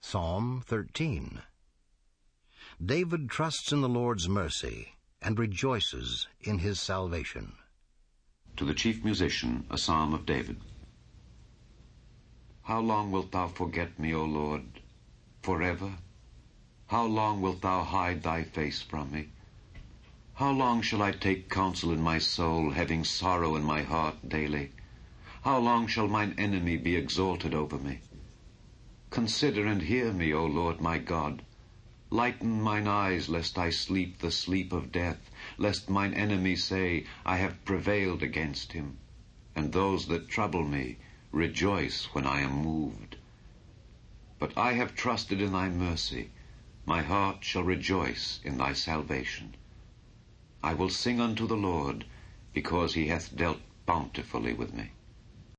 Psalm 13. David trusts in the Lord's mercy and rejoices in his salvation. To the chief musician, a psalm of David. How long wilt thou forget me, O Lord? Forever? How long wilt thou hide thy face from me? How long shall I take counsel in my soul, having sorrow in my heart daily? How long shall mine enemy be exalted over me? Consider and hear me, O Lord my God. Lighten mine eyes, lest I sleep the sleep of death, lest mine enemy say, I have prevailed against him, and those that trouble me rejoice when I am moved. But I have trusted in thy mercy. My heart shall rejoice in thy salvation. I will sing unto the Lord, because he hath dealt bountifully with me.